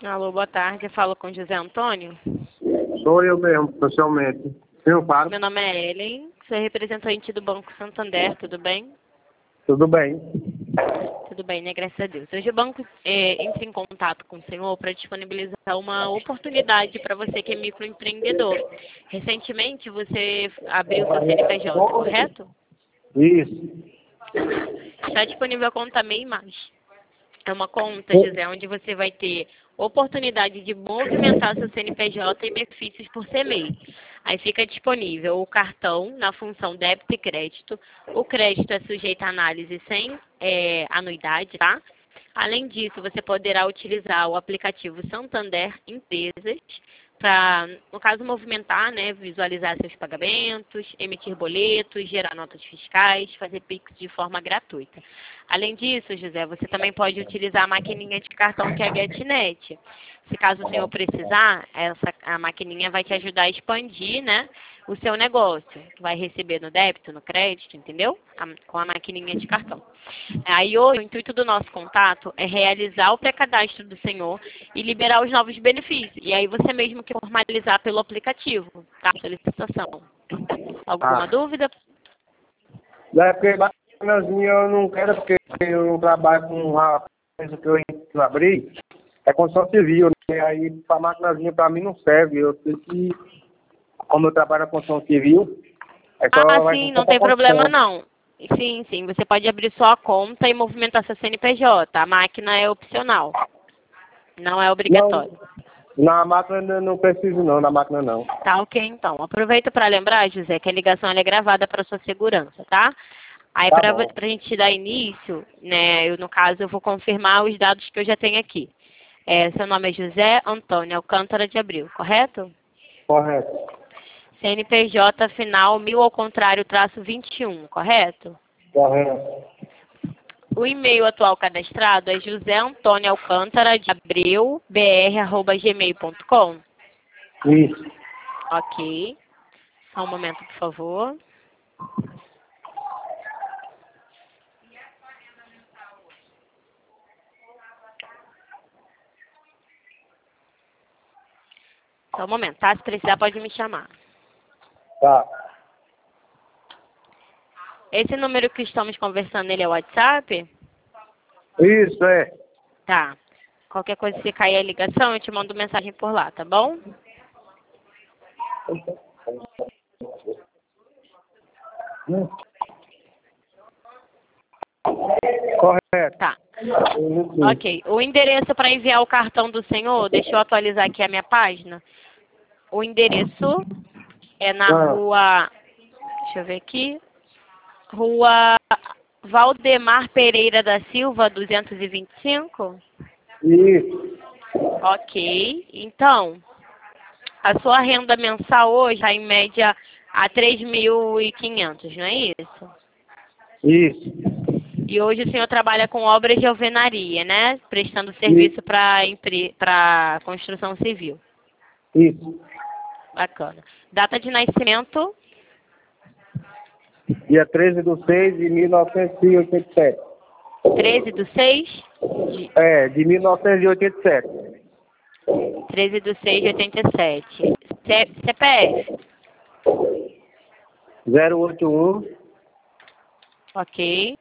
Alô, boa tarde. Eu falo com José Antônio. Sou eu mesmo, pessoalmente. Senhor Fábio, Meu nome é Ellen, sou representante do Banco Santander, tudo bem? tudo bem? Tudo bem, né? Graças a Deus. Hoje o banco entra em contato com o senhor para disponibilizar uma oportunidade para você que é microempreendedor. Recentemente você abriu seu CNPJ, correto? Isso. Está disponível a conta MEI Mais. É uma conta, José, onde você vai ter oportunidade de movimentar seu CNPJ e benefícios por ser MEI. Aí fica disponível o cartão na função débito e crédito. O crédito é sujeito a análise sem anuidade, tá? Além disso, você poderá utilizar o aplicativo Santander Empresas para, no caso, movimentar, né, visualizar seus pagamentos, emitir boletos, gerar notas fiscais, fazer Pix de forma gratuita. Além disso, José, você também pode utilizar a maquininha de cartão que é a GetNet. Se caso o senhor precisar, a maquininha vai te ajudar a expandir, né, o seu negócio. Vai receber no débito, no crédito, entendeu? Com a maquininha de cartão. Aí hoje, o intuito do nosso contato é realizar o pré-cadastro do senhor e liberar os novos benefícios. E aí você mesmo que formalizar pelo aplicativo, tá? Solicitação. Alguma dúvida? É porque bacanãzinha eu não quero, porque eu não trabalho com a coisa que eu abri, é construção civil, né? Aí a maquinazinha pra mim não serve. Eu sei que, como eu trabalho na construção civil, é só vai Sim, ser não pra tem problema construção. não. Sim, você pode abrir só a conta e movimentar seu CNPJ. A máquina é opcional, não é Não, obrigatório. na máquina eu não preciso não, na máquina não. Tá ok, então. Aproveita para lembrar, José, que a ligação ela é gravada para sua segurança, tá? Aí, Tá para bom. a gente dar início, né, no caso, eu vou confirmar os dados que eu já tenho aqui. Seu nome é José Antônio Alcântara de Abril, correto? Correto. CNPJ final 1000 ao contrário, traço 21, correto? Correto. O e-mail atual cadastrado é José Antônio Alcântara de Abril, br@gmail.com. Isso. Ok. Só um momento, por favor. Só um momento, tá? Se precisar, pode me chamar. Tá. Esse número que estamos conversando, ele é o WhatsApp? Isso, é. Tá. Qualquer coisa, se cair a ligação, eu te mando mensagem por lá, tá bom? Correto. Tá. Ok. O endereço para enviar o cartão do senhor, deixa eu atualizar aqui a minha página. O endereço é na rua... Deixa eu ver aqui. Rua Valdemar Pereira da Silva, 225? Isso. Ok. Então, a sua renda mensal hoje está em média a 3.500, não é isso? Isso. E hoje o senhor trabalha com obras de alvenaria, né? Prestando serviço Isso. para construção civil. Isso. Bacana. Data de nascimento, Dia 13/6/1987. 13/6 É, de 1987. 13/6/87. CPF, 081 ok,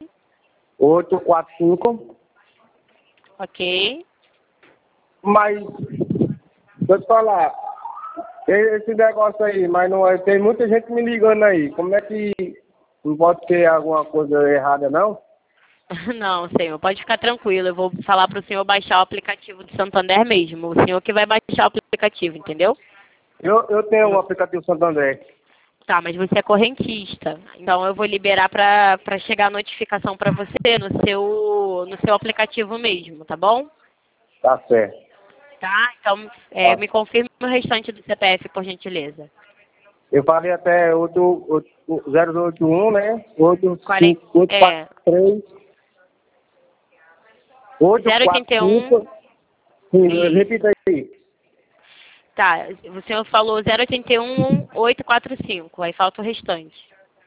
845. ok. Mas, deixa eu te falar, esse negócio aí, mas não é, tem muita gente me ligando aí. Como é que não pode ter alguma coisa errada, não? Não, senhor, pode ficar tranquilo. Eu vou falar para o senhor baixar o aplicativo do Santander mesmo. O senhor que vai baixar o aplicativo, entendeu? Eu tenho um aplicativo Santander. Tá, mas você é correntista. Então eu vou liberar para chegar a notificação para você no seu aplicativo mesmo, tá bom? Tá certo. Tá? Então Tá. me confirme o restante do CPF, por gentileza. Eu falei até 081, né? 40, 843. 081. 845. Sim, Isso. repita aí. Tá, o senhor falou 081 845. Aí falta o restante.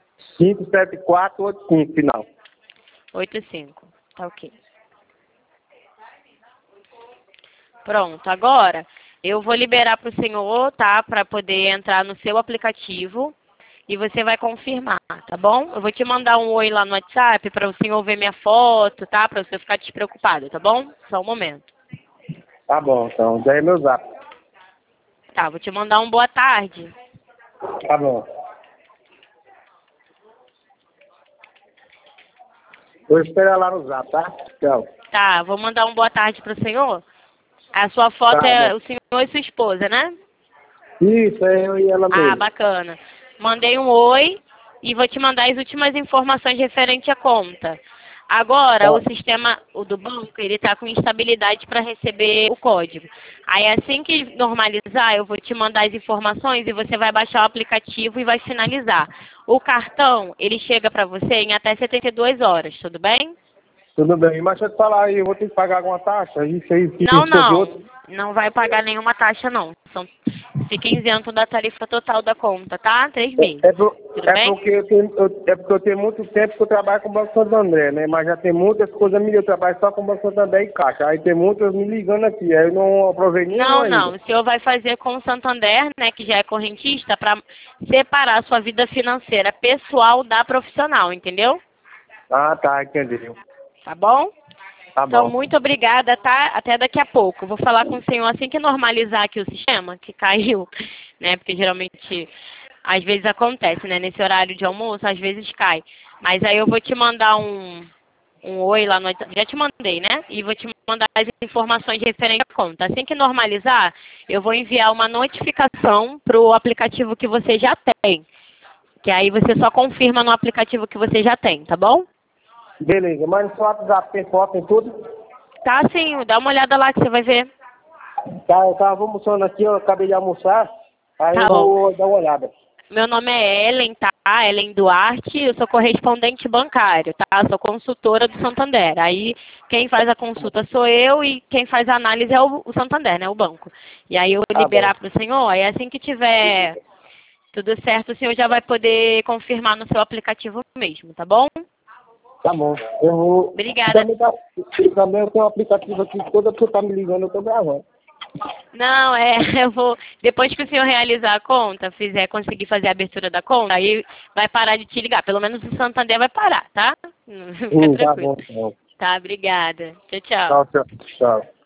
57485, final. 85. Tá ok. Pronto, agora eu vou liberar para o senhor, tá? Para poder entrar no seu aplicativo e você vai confirmar, tá bom? Eu vou te mandar um oi lá no WhatsApp para o senhor ver minha foto, tá? Para você ficar despreocupado, tá bom? Só um momento. Tá bom, então. Já é meu zap. Tá, vou te mandar um boa tarde. Tá bom. Vou esperar lá no zap, tá? Tchau. Tá, vou mandar um boa tarde para o senhor. A sua foto Tá é bom. o senhor e sua esposa, né? Isso, é eu e ela Ah, mesmo. bacana. Mandei um oi e vou te mandar as últimas informações referente à conta. Agora, o Tá. sistema o do banco, ele está com instabilidade para receber o código. Aí, assim que normalizar, eu vou te mandar as informações e você vai baixar o aplicativo e vai finalizar. O cartão, ele chega para você em até 72 horas, tudo bem? Tudo bem. Mas deixa eu te falar aí, eu vou ter que pagar alguma taxa? Isso aí, Não, se fosse outro. não. Não vai pagar nenhuma taxa, não. Fica isento da tarifa total da conta, tá? 3 meses. Tudo bem? Porque eu tenho muito tempo que eu trabalho com o Banco Santander, né? Mas já tem muitas coisas minhas, eu trabalho só com o Banco Santander e Caixa. Aí tem muitas me ligando aqui, aí eu não aprovei nenhum Não, ainda. não. O senhor vai fazer com o Santander, né, que já é correntista, para separar a sua vida financeira pessoal da profissional, entendeu? Ah, tá, entendeu. Tá bom? Tá Então, bom. muito obrigada, tá? Até daqui a pouco. Vou falar com o senhor assim que normalizar aqui o sistema, que caiu, né? Porque geralmente, às vezes acontece, né? Nesse horário de almoço, às vezes cai. Mas aí eu vou te mandar um oi lá no WhatsApp. Já te mandei, né? E vou te mandar as informações referentes à conta. Assim que normalizar, eu vou enviar uma notificação para o aplicativo que você já tem. Que aí você só confirma no aplicativo que você já tem, tá bom? Beleza, mas no seu WhatsApp tem foto em tudo? Tá sim, dá uma olhada lá que você vai ver. Tá, eu tava almoçando aqui, eu acabei de almoçar, aí eu Tá bom. vou dar uma olhada. Meu nome é Ellen, tá? Ellen Duarte, eu sou correspondente bancário, tá? Sou consultora do Santander. Aí quem faz a consulta sou eu e quem faz a análise é o Santander, né? O banco. E aí eu vou Tá bom. liberar para o senhor, aí assim que tiver tudo certo, o senhor já vai poder confirmar no seu aplicativo mesmo, tá bom? Tá bom. Eu vou. Obrigada. Também eu tenho um aplicativo aqui, toda pessoa tá me ligando, eu tô gravando. Não, eu vou. Depois que o senhor realizar a conta, conseguir fazer a abertura da conta, aí vai parar de te ligar. Pelo menos o Santander vai parar, tá? Fica Tá tranquilo. bom, então. Tá, obrigada. Tchau, tchau. Tchau, tchau. Tchau.